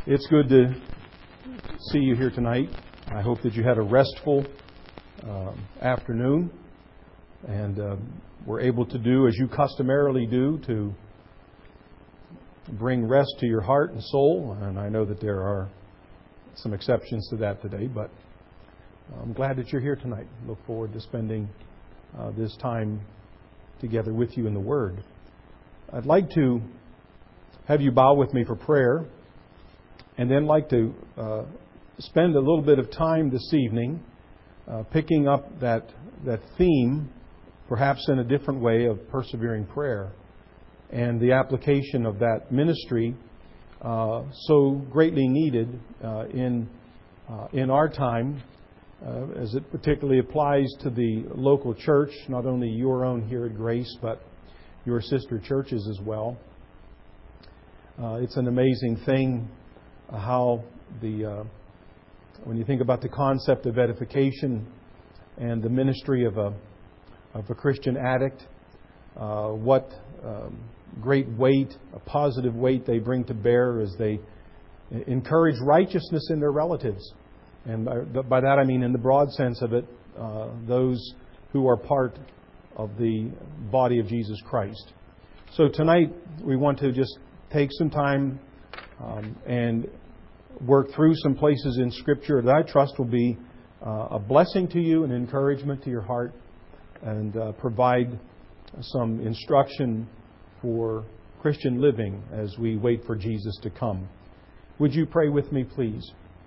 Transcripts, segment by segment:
It's good to see you here tonight. I hope that you had a restful afternoon and were able to do as you customarily do to bring rest to your heart and soul. And I know that there are some exceptions to that today, but I'm glad that you're here tonight. Look forward to spending this time together with you in the Word. I'd like to have you bow with me for prayer, and then like to spend a little bit of time this evening picking up that theme, perhaps in a different way, of persevering prayer and the application of that ministry so greatly needed in our time, as it particularly applies to the local church, not only your own here at Grace, but your sister churches as well. It's an amazing thing how when you think about the concept of edification and the ministry of a Christian addict, what great weight, a positive weight they bring to bear as they encourage righteousness in their relatives. And by that I mean, in the broad sense of it, those who are part of the body of Jesus Christ. So tonight we want to just take some time and work through some places in Scripture that I trust will be a blessing to you, an encouragement to your heart, and provide some instruction for Christian living as we wait for Jesus to come. Would you pray with me, please?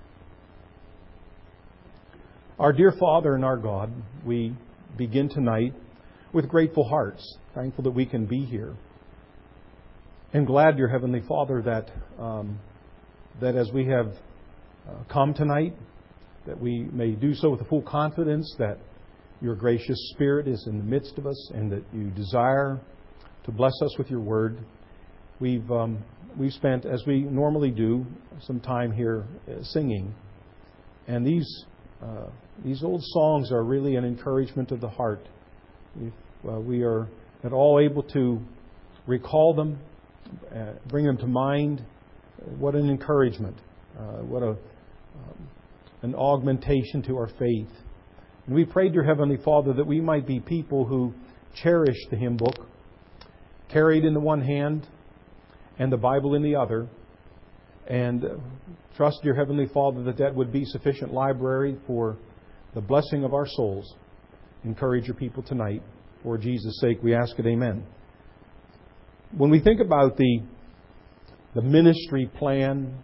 Our dear Father and our God, we begin tonight with grateful hearts, thankful that we can be here, and glad, dear Heavenly Father, that as we have come tonight, that we may do so with the full confidence that your gracious Spirit is in the midst of us and that you desire to bless us with your word. We've spent, as we normally do, some time here singing, and these old songs are really an encouragement of the heart. If we are at all able to recall them, bring them to mind, what an encouragement, what an augmentation to our faith. And we pray, dear Heavenly Father, that we might be people who cherish the hymn book, carried in the one hand and the Bible in the other, and trust, dear Heavenly Father, that would be sufficient library for the blessing of our souls. Encourage your people tonight. For Jesus' sake, we ask it. Amen. When we think about the ministry plan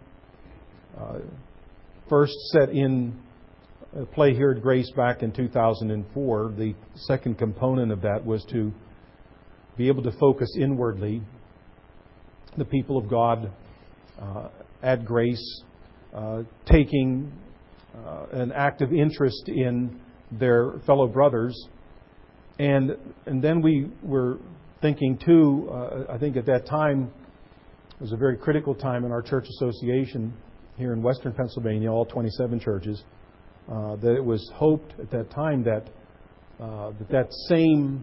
first set in play here at Grace back in 2004, the second component of that was to be able to focus inwardly. The people of God at Grace taking an active interest in their fellow brothers. And then we were thinking too, I think at that time, it was a very critical time in our church association here in Western Pennsylvania, all 27 churches, that it was hoped at that time that that same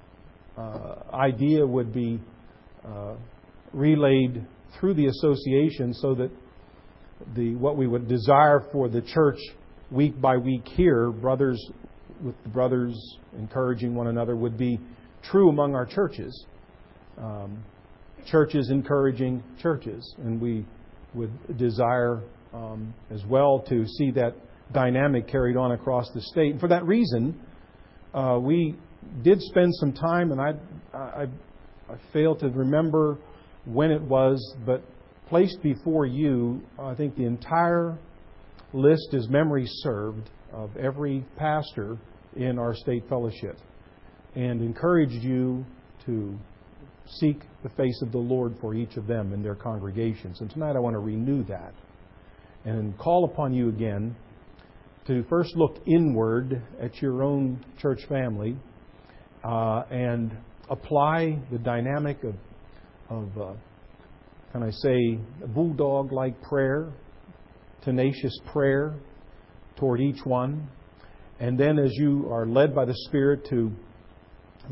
idea would be relayed through the association, so that what we would desire for the church week by week here, brothers with the brothers encouraging one another, would be true among our churches. Churches encouraging churches. And we would desire as well to see that dynamic carried on across the state. And for that reason, we did spend some time, and I fail to remember when it was, but placed before you, I think the entire list, as memory served, of every pastor in our state fellowship, and encouraged you to seek the face of the Lord for each of them in their congregations. And tonight I want to renew that and call upon you again to first look inward at your own church family and apply the dynamic of can I say, bulldog-like prayer, tenacious prayer toward each one. And then as you are led by the Spirit to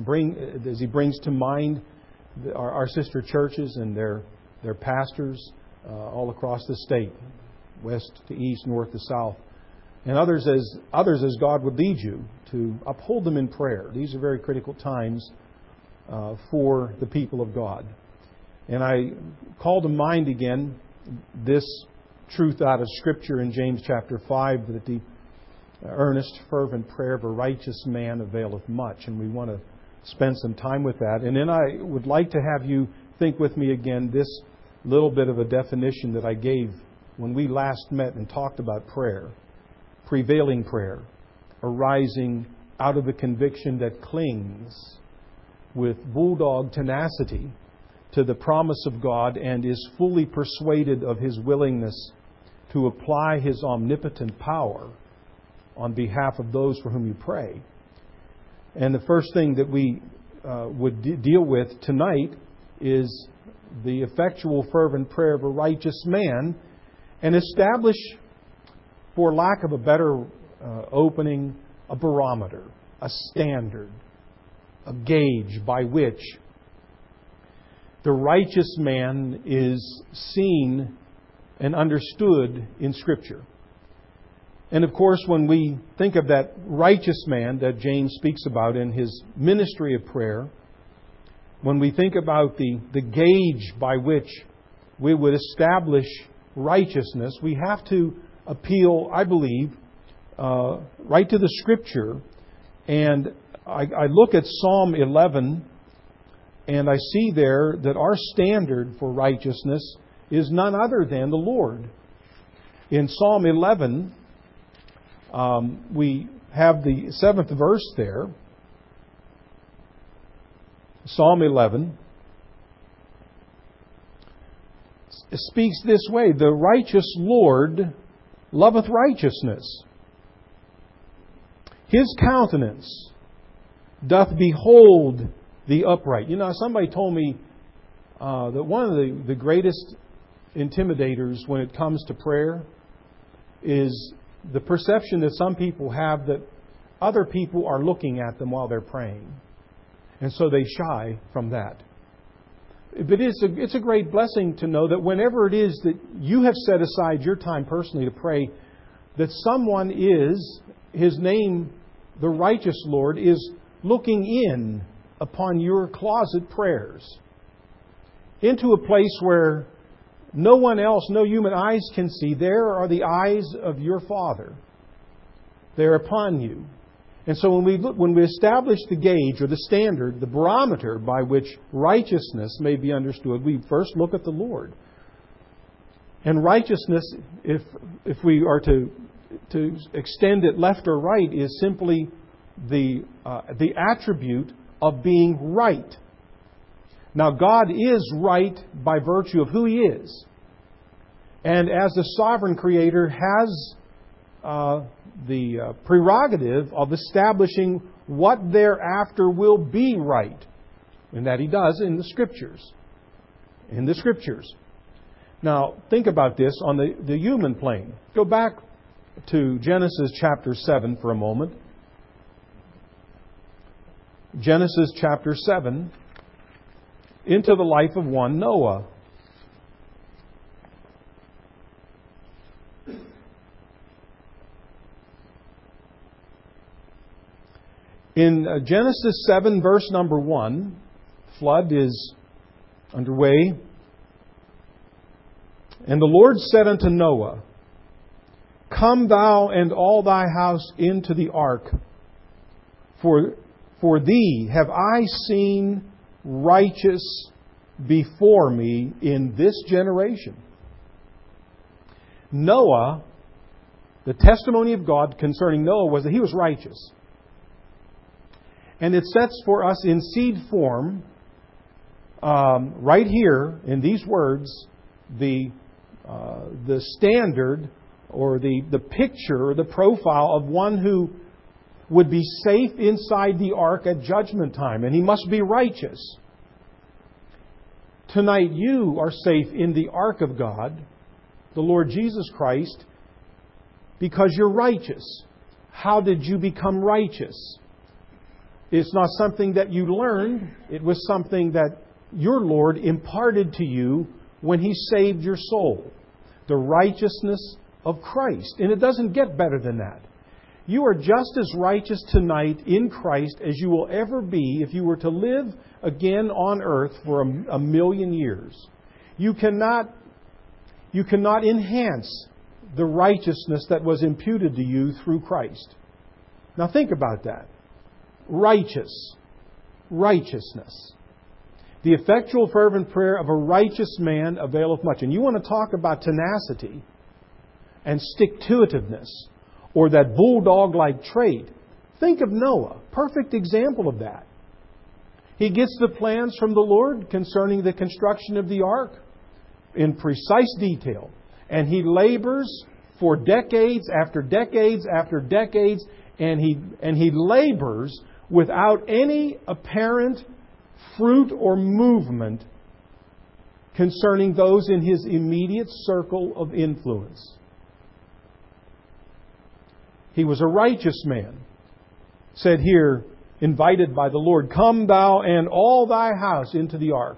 as He brings to mind our sister churches and their pastors, all across the state, west to east, north to south, and others as God would lead you, to uphold them in prayer. These are very critical times for the people of God. And I call to mind again this truth out of Scripture in James chapter 5, that the earnest, fervent prayer of a righteous man availeth much. And we want to spend some time with that. And then I would like to have you think with me again this little bit of a definition that I gave when we last met and talked about prayer. Prevailing prayer, arising out of the conviction that clings with bulldog tenacity to the promise of God and is fully persuaded of His willingness to apply His omnipotent power on behalf of those for whom you pray. And the first thing that we would deal with tonight is the effectual, fervent prayer of a righteous man, and establish, for lack of a better opening, a barometer, a standard, a gauge by which the righteous man is seen and understood in Scripture. And of course, when we think of that righteous man that James speaks about in his ministry of prayer, when we think about the gauge by which we would establish righteousness, we have to appeal, I believe, right to the Scripture. And I look at Psalm 11, and I see there that our standard for righteousness is none other than the Lord. In Psalm 11, we have the 7th verse there. Psalm 11 speaks this way: the righteous Lord loveth righteousness. His countenance doth behold the upright. You know, somebody told me that one of the greatest intimidators when it comes to prayer is the perception that some people have that other people are looking at them while they're praying. And so they shy from that. But it's a great blessing to know that whenever it is that you have set aside your time personally to pray, that someone is, his name, the righteous Lord, is looking in upon your closet prayers into a place where no one else, no human eyes can see. There are the eyes of your Father. They're upon you. And so when we establish the gauge or the standard, the barometer by which righteousness may be understood, we first look at the Lord. And righteousness, if we are to extend it left or right, is simply the attribute of being right. Now, God is right by virtue of who He is. And as the sovereign Creator has the prerogative of establishing what thereafter will be right. And that He does in the Scriptures. In the Scriptures. Now, think about this on the human plane. Go back to Genesis chapter 7 for a moment. Genesis chapter 7, into the life of one Noah. In Genesis 7, verse number 1, flood is underway. And the Lord said unto Noah, Come thou and all thy house into the ark, for thee have I seen righteous before me in this generation. Noah, the testimony of God concerning Noah was that he was righteous. And it sets for us in seed form, right here in these words, the standard or the picture, the profile of one who would be safe inside the ark at judgment time. And he must be righteous. Tonight you are safe in the ark of God, the Lord Jesus Christ, because you're righteous. How did you become righteous? It's not something that you learned. It was something that your Lord imparted to you when He saved your soul. The righteousness of Christ. And it doesn't get better than that. You are just as righteous tonight in Christ as you will ever be if you were to live again on earth for a million years. You cannot enhance the righteousness that was imputed to you through Christ. Now think about that. Righteousness. The effectual fervent prayer of a righteous man availeth much. And you want to talk about tenacity and stick-to-itiveness, or that bulldog-like trait. Think of Noah. Perfect example of that. He gets the plans from the Lord concerning the construction of the ark in precise detail. And he labors for decades after decades after decades, and he labors without any apparent fruit or movement concerning those in his immediate circle of influence. He was a righteous man. Said here, invited by the Lord, "Come thou and all thy house into the ark."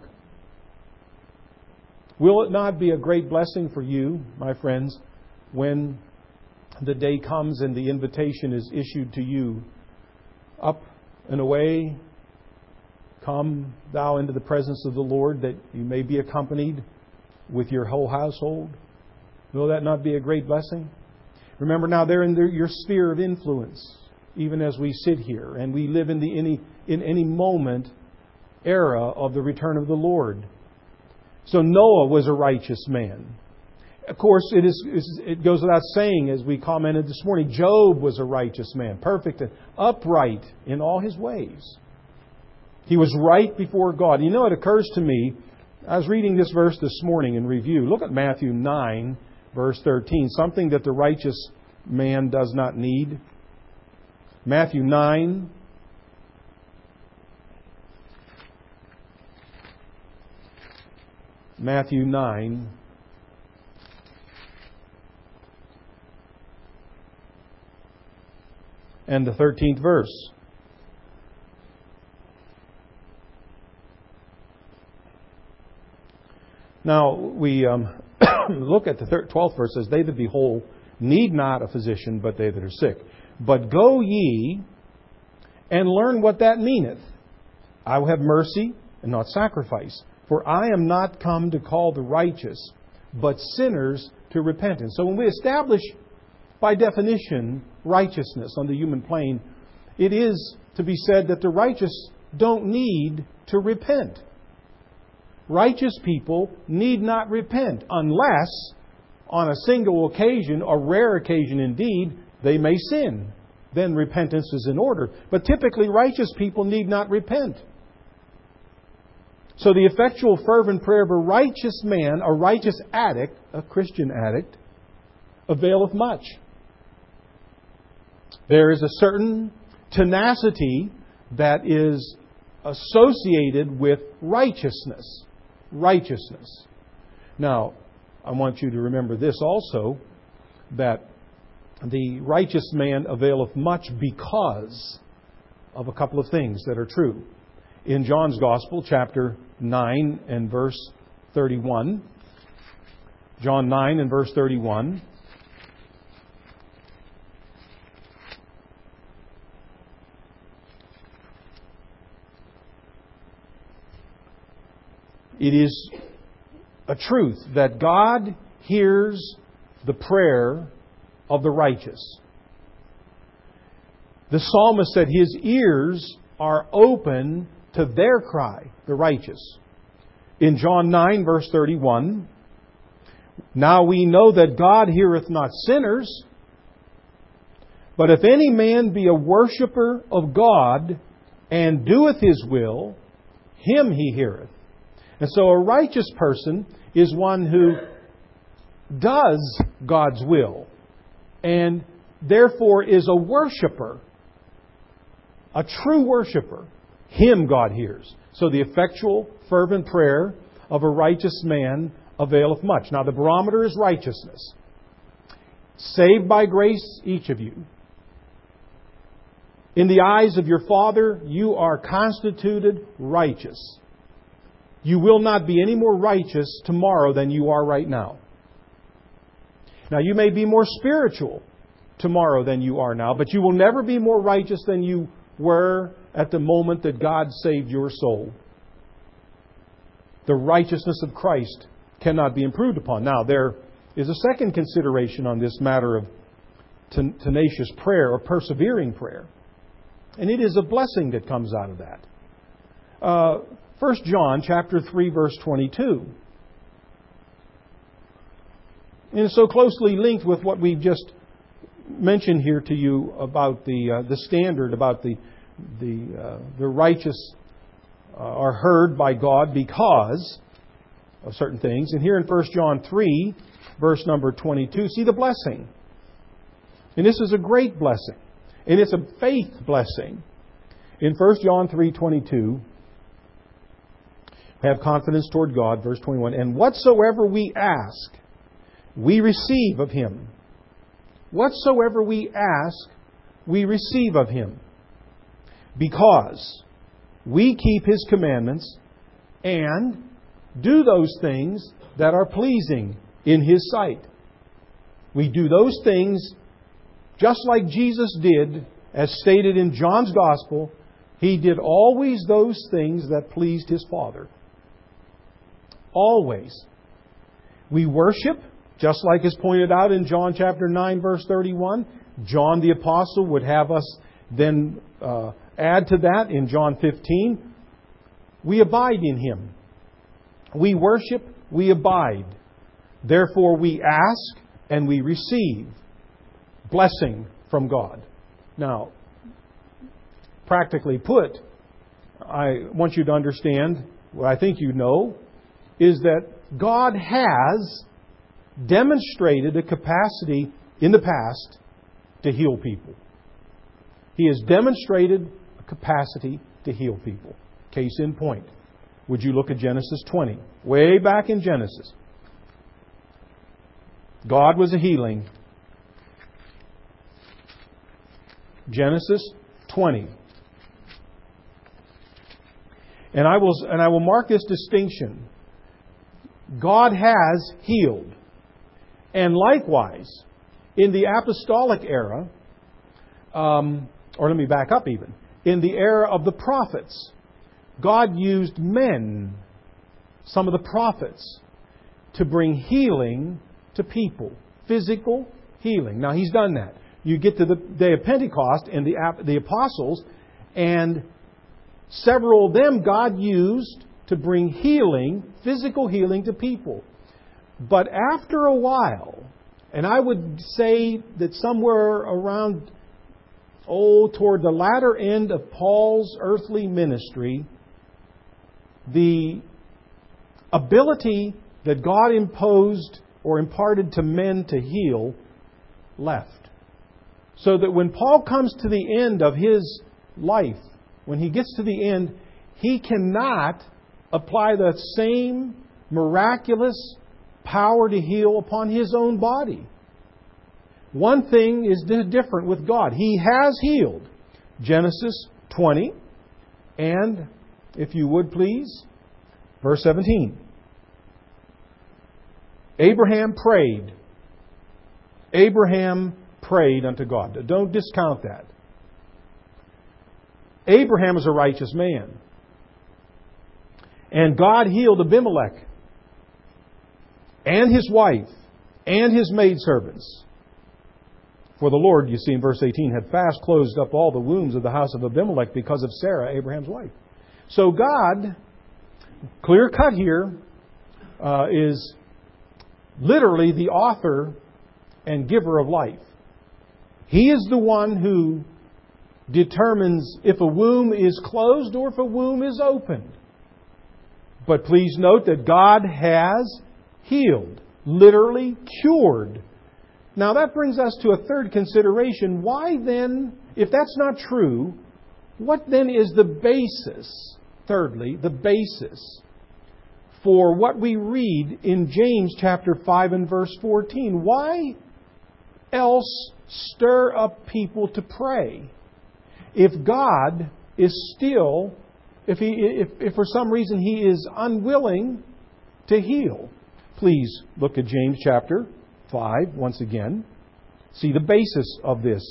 Will it not be a great blessing for you, my friends, when the day comes and the invitation is issued to you, up and away, come thou into the presence of the Lord, that you may be accompanied with your whole household? Will that not be a great blessing? Remember now, they're in your sphere of influence, even as we sit here, and we live in any moment era of the return of the Lord. So Noah was a righteous man. Of course, it goes without saying, as we commented this morning, Job was a righteous man, perfect and upright in all his ways. He was right before God. You know, it occurs to me, I was reading this verse this morning in review. Look at Matthew 9, verse 13, something that the righteous man does not need. Matthew 9. Matthew 9. And the 13th verse. Now, we look at the 12th verse. Says, "They that be whole need not a physician, but they that are sick. But go ye and learn what that meaneth. I will have mercy and not sacrifice. For I am not come to call the righteous, but sinners to repentance." So when we establish, by definition, righteousness on the human plane, it is to be said that the righteous don't need to repent. Righteous people need not repent unless, on a single occasion, or rare occasion indeed, they may sin. Then repentance is in order. But typically, righteous people need not repent. So the effectual fervent prayer of a righteous man, a righteous addict, a Christian addict, availeth much. There is a certain tenacity that is associated with righteousness. Righteousness. Now, I want you to remember this also, that the righteous man availeth much because of a couple of things that are true. In John's Gospel, chapter 9 and verse 31. John 9 and verse 31. It is a truth that God hears the prayer of the righteous. The psalmist said his ears are open to their cry, the righteous. In John 9, verse 31, "Now we know that God heareth not sinners, but if any man be a worshipper of God and doeth His will, him He heareth." And so a righteous person is one who does God's will and therefore is a worshipper, a true worshipper. Him God hears. So the effectual, fervent prayer of a righteous man availeth much. Now the barometer is righteousness. Saved by grace, each of you. In the eyes of your Father, you are constituted righteous. You will not be any more righteous tomorrow than you are right now. Now, you may be more spiritual tomorrow than you are now, but you will never be more righteous than you were at the moment that God saved your soul. The righteousness of Christ cannot be improved upon. Now, there is a second consideration on this matter of tenacious prayer or persevering prayer. And it is a blessing that comes out of that. 1 John chapter 3, verse 22. And it's so closely linked with what we've just mentioned here to you about the standard, about the righteous are heard by God because of certain things. And here in 1 John 3, verse number 22, see the blessing. And this is a great blessing. And it's a faith blessing. In 1 John 3:22, have confidence toward God, verse 21, and whatsoever we ask, we receive of Him. Whatsoever we ask, we receive of Him. Because we keep His commandments and do those things that are pleasing in His sight. We do those things just like Jesus did, as stated in John's Gospel. He did always those things that pleased His Father. Always. We worship, just like is pointed out in John chapter 9, verse 31. John the Apostle would have us then add to that in John 15. We abide in Him. We worship, we abide. Therefore we ask and we receive blessing from God. Now, practically put, I want you to understand, what I think you know, is that God has demonstrated a capacity in the past to heal people. He has demonstrated a capacity to heal people. Case in point. Would you look at Genesis 20? Way back in Genesis. God was a healing. Genesis 20. And I will mark this distinction. God has healed. And likewise, in the apostolic era, or let me back up even, in the era of the prophets, God used men, some of the prophets, to bring healing to people. Physical healing. Now, He's done that. You get to the day of Pentecost and the apostles, and several of them God used to bring healing, physical healing to people. But after a while, and I would say that somewhere around, toward the latter end of Paul's earthly ministry, the ability that God imposed or imparted to men to heal left. So that when Paul comes to the end of his life, when he gets to the end, he cannot apply the same miraculous power to heal upon his own body. One thing is different with God. He has healed. Genesis 20. And, if you would please, verse 17. Abraham prayed. Abraham prayed unto God. Don't discount that. Abraham is a righteous man. And God healed Abimelech and his wife and his maidservants. For the Lord, you see in verse 18, had fast closed up all the wombs of the house of Abimelech because of Sarah, Abraham's wife. So God, clear cut here, is literally the author and giver of life. He is the one who determines if a womb is closed or if a womb is opened. But please note that God has healed, literally cured. Now that brings us to a third consideration. Why then, if that's not true, what then is the basis, thirdly, the basis for what we read in James chapter 5 and verse 14? Why else stir up people to pray if God is still if for some reason he is unwilling to heal. Please look at James chapter 5 once again. See the basis of this.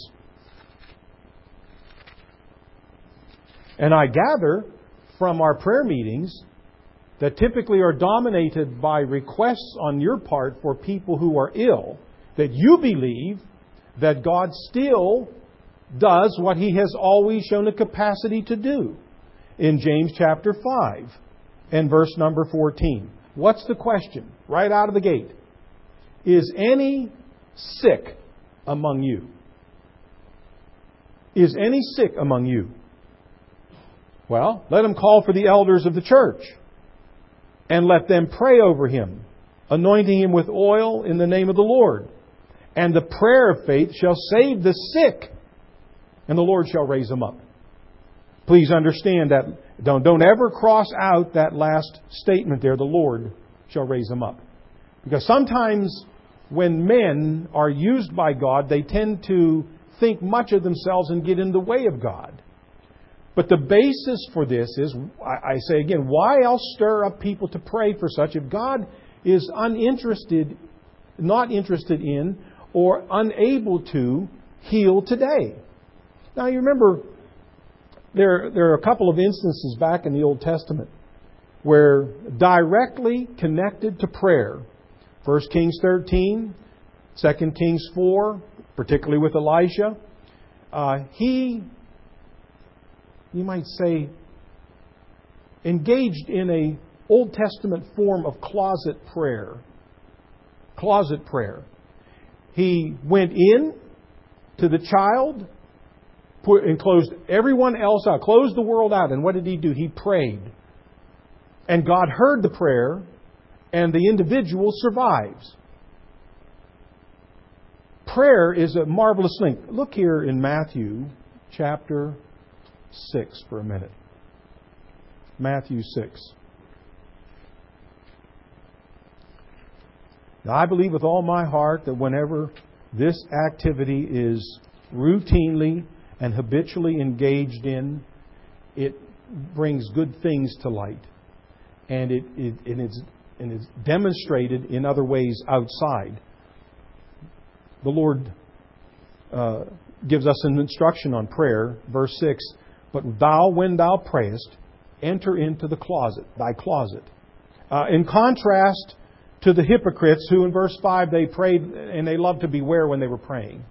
And I gather from our prayer meetings that typically are dominated by requests on your part for people who are ill, that you believe that God still does what He has always shown a capacity to do. In James chapter 5 and verse number 14. What's the question? Right out of the gate. Is any sick among you? Is any sick among you? Well, let him call for the elders of the church, and let them pray over him, anointing him with oil in the name of the Lord. And the prayer of faith shall save the sick, and the Lord shall raise him up. Please understand that. Don't ever cross out that last statement there, the Lord shall raise him up. Because sometimes when men are used by God, they tend to think much of themselves and get in the way of God. But the basis for this is, I say again, why else stir up people to pray for such if God is uninterested, not interested in, or unable to heal today? Now you remember, there are a couple of instances back in the Old Testament where directly connected to prayer, 1 Kings 13, 2 Kings 4, particularly with Elisha, he, you might say, engaged in a Old Testament form of closet prayer. Closet prayer. He went in to the child, and closed everyone else out, closed the world out. And what did he do? He prayed. And God heard the prayer, and the individual survives. Prayer is a marvelous thing. Look here in Matthew chapter 6 for a minute. Matthew 6. Now, I believe with all my heart that whenever this activity is routinely and habitually engaged in, it brings good things to light. And it's demonstrated in other ways outside. The Lord gives us an instruction on prayer. Verse 6, but thou, when thou prayest, enter into the closet, thy closet. In contrast to the hypocrites who in verse 5 they prayed and they loved to beware when they were praying.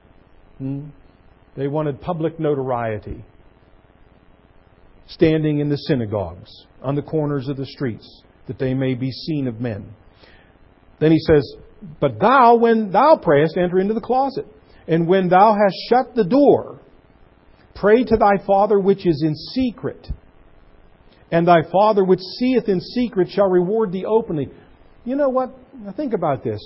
They wanted public notoriety. Standing in the synagogues, on the corners of the streets, that they may be seen of men. Then he says, but thou, when thou prayest, enter into the closet. And when thou hast shut the door, pray to thy Father which is in secret. And thy Father which seeth in secret shall reward thee openly. You know what? Now think about this.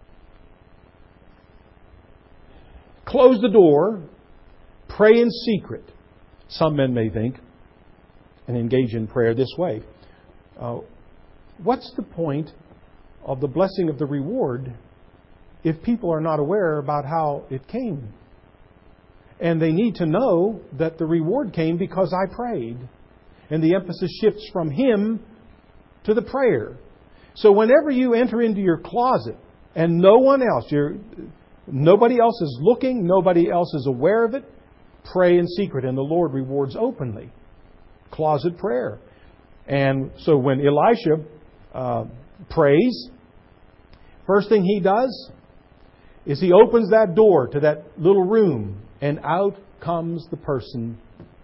Close the door. Pray in secret. Some men may think, and engage in prayer this way. What's the point of the blessing of the reward if people are not aware about how it came? And they need to know that the reward came because I prayed. And the emphasis shifts from Him to the prayer. So whenever you enter into your closet and no one else, nobody else is looking, nobody else is aware of it, pray in secret, and the Lord rewards openly. Closet prayer. And so when Elisha prays, first thing he does is he opens that door to that little room, and out comes the person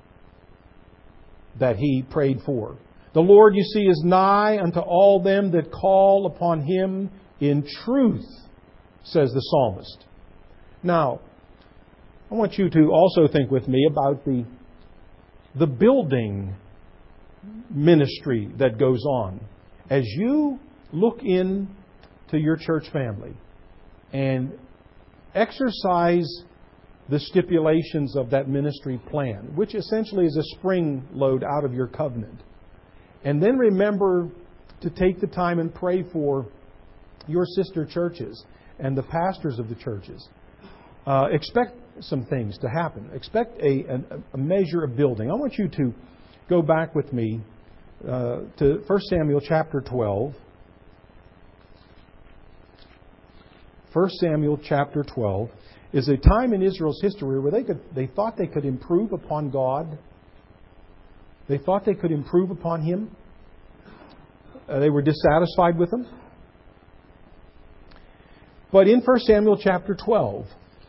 that he prayed for. The Lord, you see, is nigh unto all them that call upon Him in truth, says the psalmist. Now, I want you to also think with me about the building ministry that goes on. As you look in to your church family and exercise the stipulations of that ministry plan, which essentially is a spring load out of your covenant, and then remember to take the time and pray for your sister churches and the pastors of the churches. Expect some things to happen. Expect a measure of building. I want you to go back with me to 1 Samuel chapter 12. 1 Samuel chapter 12 is a time in Israel's history where they thought they could improve upon God. They thought they could improve upon Him. They were dissatisfied with Him. But in 1 Samuel chapter 12,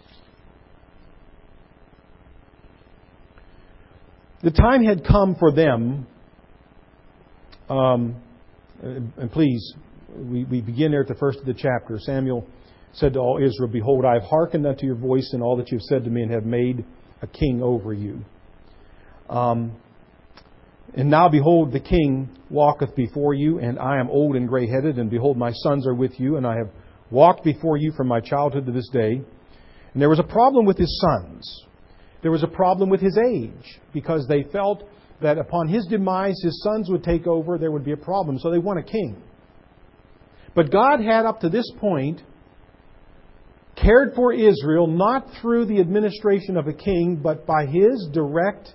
the time had come for them, and please, we begin there at the first of the chapter. Samuel said to all Israel, "Behold, I have hearkened unto your voice in all that you have said to me, and have made a king over you. And now, behold, the king walketh before you, and I am old and grey-headed, and behold, my sons are with you, and I have walked before you from my childhood to this day." And there was a problem with his sons. There was a problem with his age, because they felt that upon his demise, his sons would take over, there would be a problem. So they want a king. But God had, up to this point, cared for Israel, not through the administration of a king, but by His direct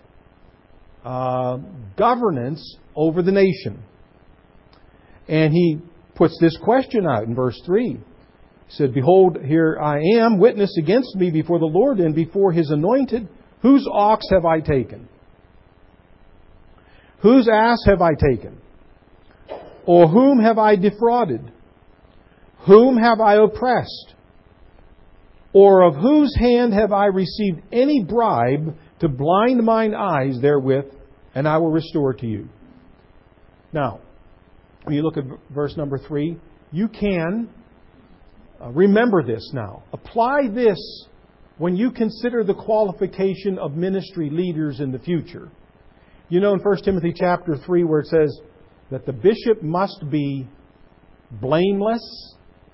governance over the nation. And He puts this question out in verse 3. He said, "Behold, here I am, witness against me before the Lord and before His anointed. Whose ox have I taken? Whose ass have I taken? Or whom have I defrauded? Whom have I oppressed? Or of whose hand have I received any bribe to blind mine eyes therewith, and I will restore to you?" Now, when you look at verse number 3, you can remember this now. Apply this when you consider the qualification of ministry leaders in the future. You know in 1 Timothy chapter 3 where it says that the bishop must be blameless.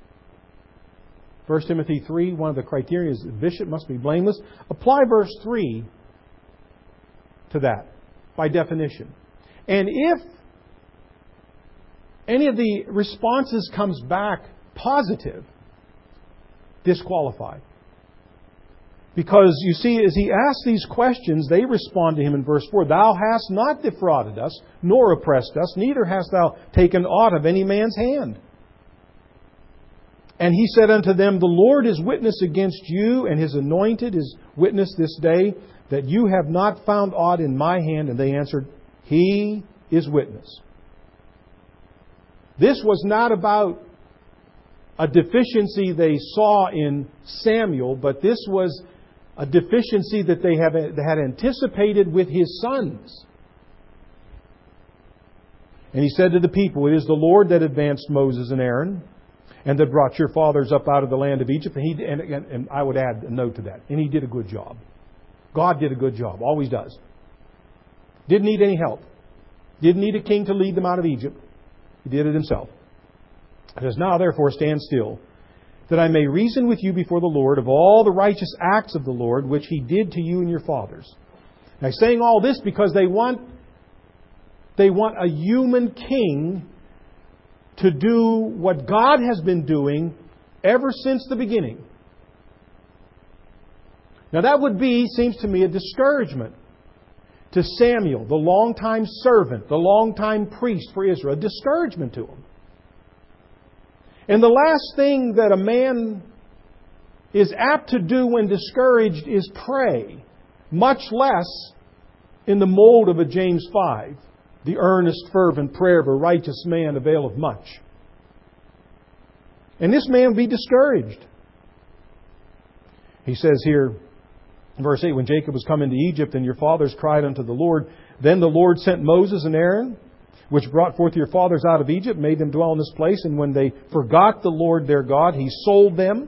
1 Timothy 3, one of the criteria is the bishop must be blameless. Apply verse 3 to that by definition. And if any of the responses comes back positive, disqualified. Because you see, as he asks these questions, they respond to him in verse 4. "Thou hast not defrauded us, nor oppressed us, neither hast thou taken aught of any man's hand." And he said unto them, "The Lord is witness against you, and His anointed is witness this day, that you have not found aught in my hand." And they answered, "He is witness." This was not about a deficiency they saw in Samuel, but this was a deficiency that they had anticipated with his sons. And he said to the people, "It is the Lord that advanced Moses and Aaron, and that brought your fathers up out of the land of Egypt." And I would add a note to that. And He did a good job. God did a good job. Always does. Didn't need any help. Didn't need a king to lead them out of Egypt. He did it Himself. It says, "Now therefore stand still, that I may reason with you before the Lord of all the righteous acts of the Lord, which He did to you and your fathers." Now He's saying all this because they want a human king to do what God has been doing ever since the beginning. Now that would be, seems to me, a discouragement to Samuel, the longtime servant, the longtime priest for Israel. A discouragement to him. And the last thing that a man is apt to do when discouraged is pray, much less in the mold of a James 5. "The earnest, fervent prayer of a righteous man availeth much." And this man would be discouraged. He says here, verse 8, "When Jacob was come into Egypt, and your fathers cried unto the Lord, then the Lord sent Moses and Aaron, which brought forth your fathers out of Egypt, made them dwell in this place. And when they forgot the Lord their God, He sold them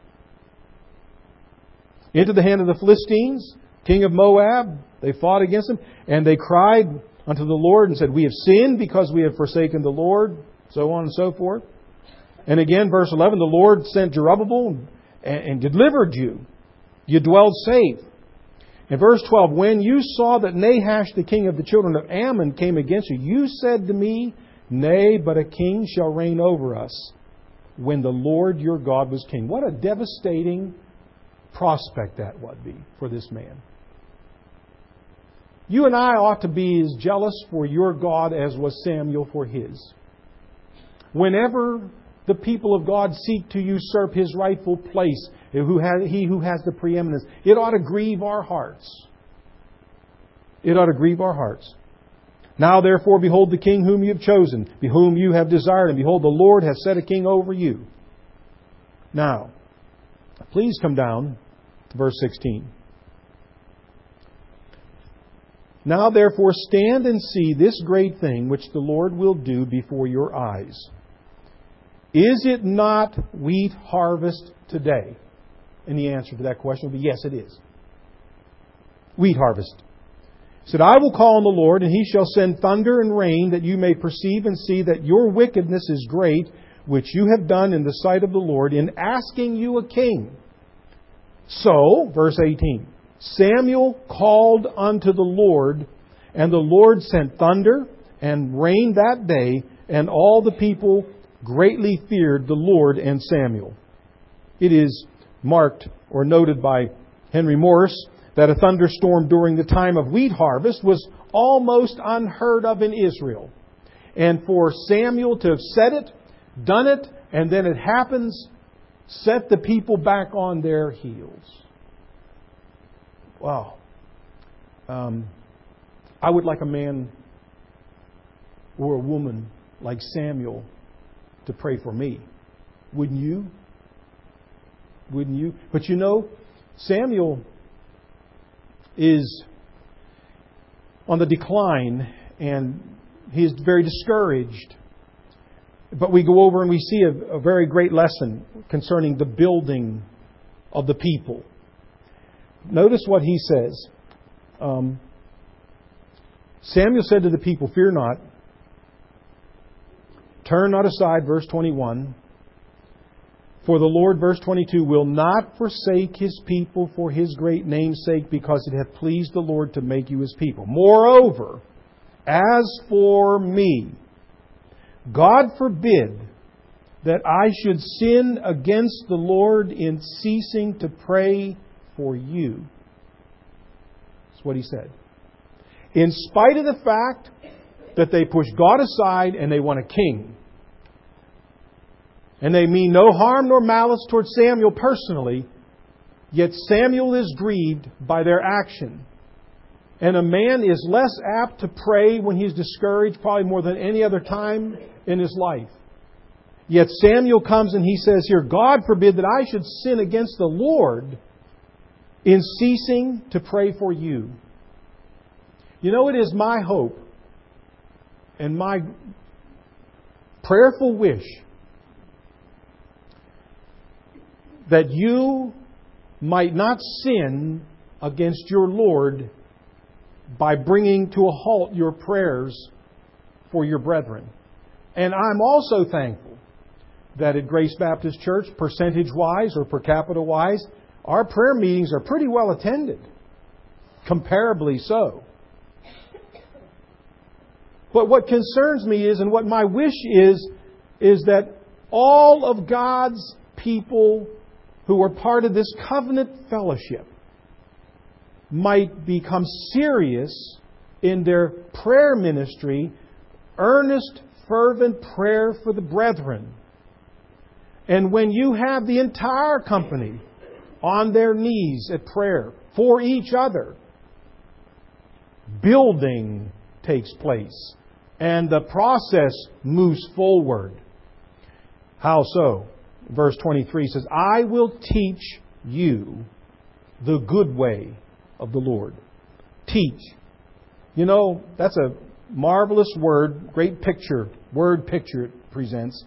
into the hand of the Philistines, king of Moab. They fought against them, and they cried unto the Lord and said, We have sinned because we have forsaken the Lord," so on and so forth. And again, verse 11, "The Lord sent Zerubbabel and delivered you. You dwelled safe." In verse 12, "When you saw that Nahash, the king of the children of Ammon, came against you, you said to me, Nay, but a king shall reign over us, when the Lord your God was king." What a devastating prospect that would be for this man. You and I ought to be as jealous for your God as was Samuel for his. Whenever the people of God seek to usurp His rightful place, he who has the preeminence, it ought to grieve our hearts. It ought to grieve our hearts. Now therefore, behold the king whom you have chosen, whom you have desired, and behold, the Lord has set a king over you. Now, please come down to verse 16. Now therefore stand and see this great thing which the Lord will do before your eyes. Is it not wheat harvest today? And the answer to that question would be yes, it is. Wheat harvest. He said, I will call on the Lord, and He shall send thunder and rain, that you may perceive and see that your wickedness is great, which you have done in the sight of the Lord, in asking you a king. So, verse 18, Samuel called unto the Lord, and the Lord sent thunder and rain that day, and all the people greatly feared the Lord and Samuel. It is marked or noted by Henry Morris that a thunderstorm during the time of wheat harvest was almost unheard of in Israel. And for Samuel to have said it, done it, and then it happens, set the people back on their heels. Wow. I would like a man or a woman like Samuel to pray for me. Wouldn't you? Wouldn't you? But you know, Samuel is on the decline and he's very discouraged. But we go over and we see a very great lesson concerning the building of the people. Notice what he says. Samuel said to the people, fear not. Turn not aside, verse 21. For the Lord, verse 22, will not forsake His people for His great name's sake, because it hath pleased the Lord to make you His people. Moreover, as for me, God forbid that I should sin against the Lord in ceasing to pray for you. That's what he said. In spite of the fact that they push God aside and they want a king. And they mean no harm nor malice towards Samuel personally, yet Samuel is grieved by their action. And a man is less apt to pray when he's discouraged probably more than any other time in his life. Yet Samuel comes and he says here, God forbid that I should sin against the Lord in ceasing to pray for you. You know, it is my hope and my prayerful wish that you might not sin against your Lord by bringing to a halt your prayers for your brethren. And I'm also thankful that at Grace Baptist Church, percentage-wise or per capita-wise, our prayer meetings are pretty well attended. Comparably so. But what concerns me is, and what my wish is that all of God's people who are part of this covenant fellowship might become serious in their prayer ministry, earnest, fervent prayer for the brethren. And when you have the entire company on their knees at prayer for each other, building takes place and the process moves forward. How so? Verse 23 says, I will teach you the good way of the Lord. Teach. You know, that's a marvelous word, great picture, word picture it presents.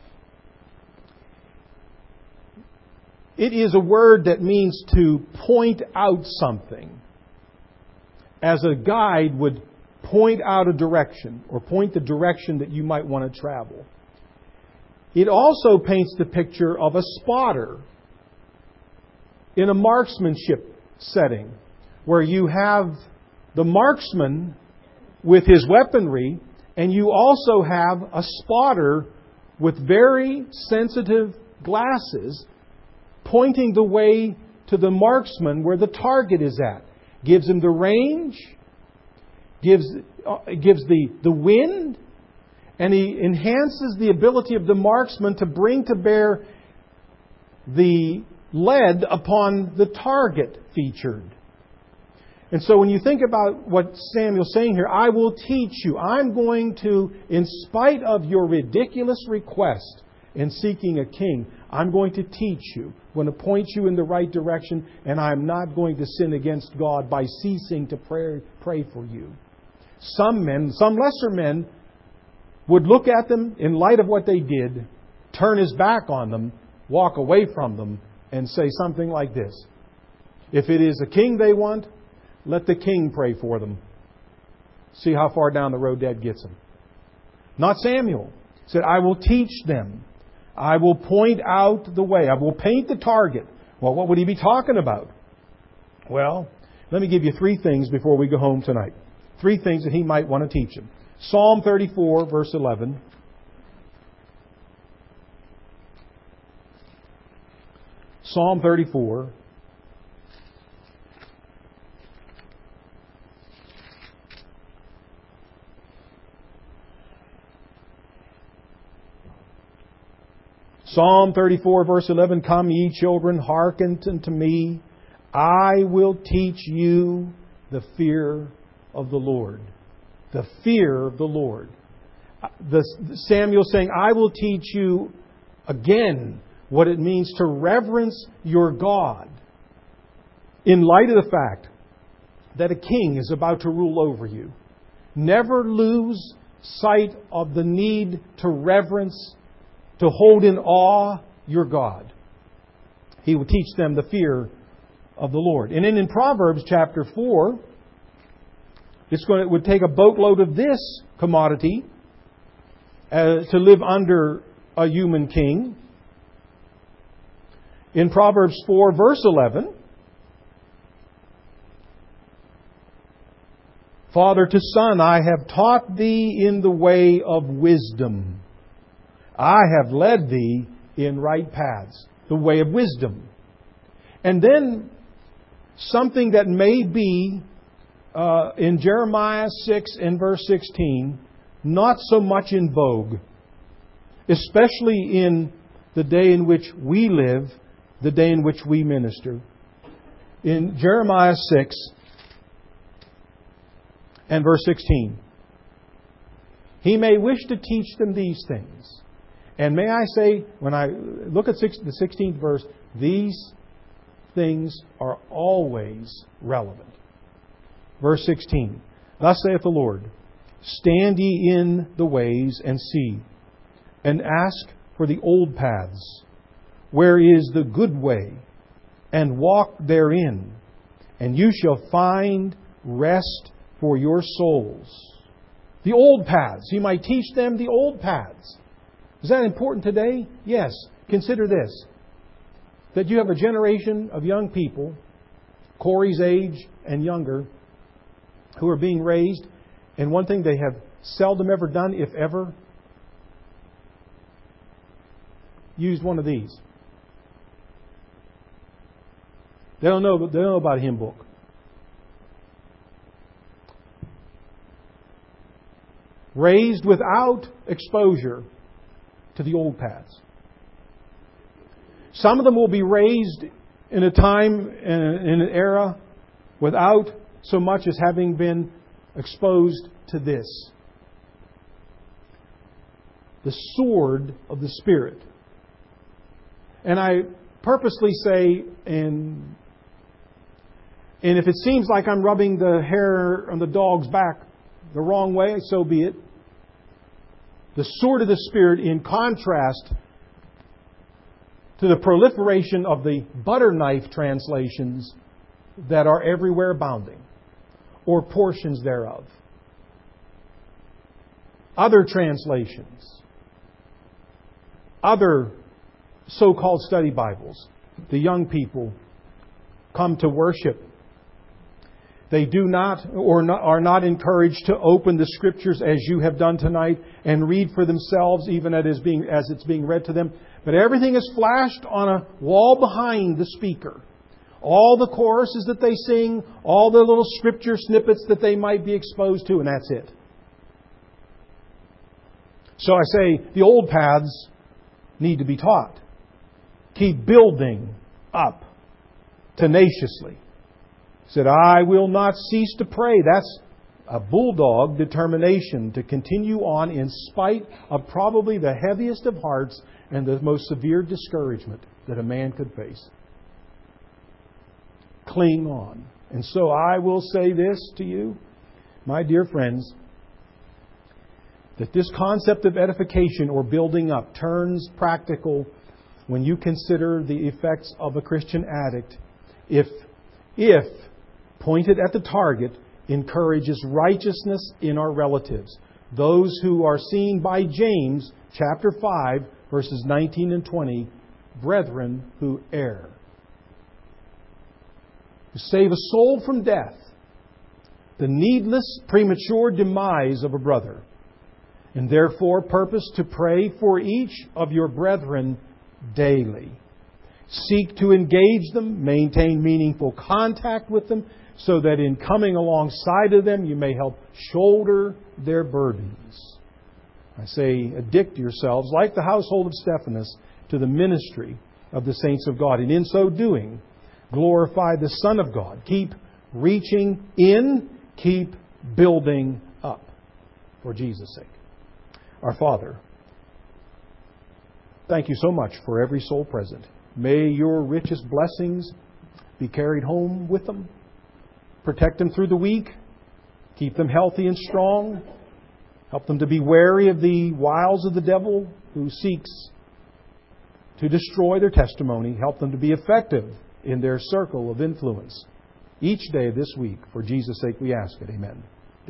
It is a word that means to point out something, as a guide would point out a direction or point the direction that you might want to travel. It also paints the picture of a spotter in a marksmanship setting, where you have the marksman with his weaponry, and you also have a spotter with very sensitive glasses pointing the way to the marksman where the target is at. Gives him the range, gives the wind, and He enhances the ability of the marksman to bring to bear the lead upon the target featured. And so when you think about what Samuel's saying here, I will teach you. I'm going to, in spite of your ridiculous request in seeking a king, I'm going to teach you. I'm going to point you in the right direction, and I'm not going to sin against God by ceasing to pray for you. Some men, some lesser men, would look at them in light of what they did, turn his back on them, walk away from them, and say something like this: if it is a king they want, let the king pray for them. See how far down the road that gets them. Not Samuel. He said, I will teach them. I will point out the way. I will paint the target. Well, what would he be talking about? Well, let me give you 3 things before we go home tonight. 3 things that he might want to teach them. Psalm 34, verse 11. Psalm 34. Psalm 34, verse 11, Come, ye children, hearken unto me. I will teach you the fear of the Lord. The fear of the Lord. Samuel saying, I will teach you again what it means to reverence your God, in light of the fact that a king is about to rule over you. Never lose sight of the need to reverence, to hold in awe your God. He will teach them the fear of the Lord. And then in Proverbs chapter 4, it would take a boatload of this commodity to live under a human king. In Proverbs 4, verse 11, Father to son, I have taught thee in the way of wisdom. I have led thee in right paths. The way of wisdom. And then something that may be in Jeremiah 6 and verse 16, not so much in vogue, especially in the day in which we live, the day in which we minister. In Jeremiah 6 and verse 16, He may wish to teach them these things. And may I say, when I look at the 16th verse, these things are always relevant. Verse 16, Thus saith the Lord, Stand ye in the ways and see, and ask for the old paths, where is the good way, and walk therein, and you shall find rest for your souls. The old paths. He might teach them the old paths. Is that important today? Yes. Consider this, that you have a generation of young people, Corey's age and younger, who are being raised, and one thing they have seldom ever done, if ever, used one of these. They don't know about a hymn book. Raised without exposure to the old paths. Some of them will be raised in a time, in an era, without so much as having been exposed to this. The sword of the Spirit. And I purposely say, and if it seems like I'm rubbing the hair on the dog's back the wrong way, so be it. The sword of the Spirit, in contrast to the proliferation of the butter knife translations that are everywhere abounding, or portions thereof. Other translations, other so-called study Bibles, the young people come to worship. They do not, or are not encouraged to open the Scriptures as you have done tonight and read for themselves, even as it's being read to them. But everything is flashed on a wall behind the speaker. all the choruses that they sing, all the little scripture snippets that they might be exposed to, and that's it. So I say the old paths need to be taught. Keep building up tenaciously. He said, I will not cease to pray. That's a bulldog determination to continue on in spite of probably the heaviest of hearts and the most severe discouragement that a man could face. Cling on. And so I will say this to you, my dear friends, that this concept of edification or building up turns practical when you consider the effects of a Christian addict if pointed at the target, encourages righteousness in our relatives. Those who are seen by James chapter 5, verses 19 and 20, brethren who err. To save a soul from death, the needless, premature demise of a brother, and therefore purpose to pray for each of your brethren daily. Seek to engage them, maintain meaningful contact with them, so that in coming alongside of them, you may help shoulder their burdens. I say, addict yourselves, like the household of Stephanas, to the ministry of the saints of God. And in so doing, glorify the Son of God. Keep reaching in, keep building up for Jesus' sake. Our Father, thank you so much for every soul present. May your richest blessings be carried home with them. Protect them through the week. Keep them healthy and strong. Help them to be wary of the wiles of the devil who seeks to destroy their testimony. Help them to be effective in their circle of influence each day this week. For Jesus' sake we ask it. Amen.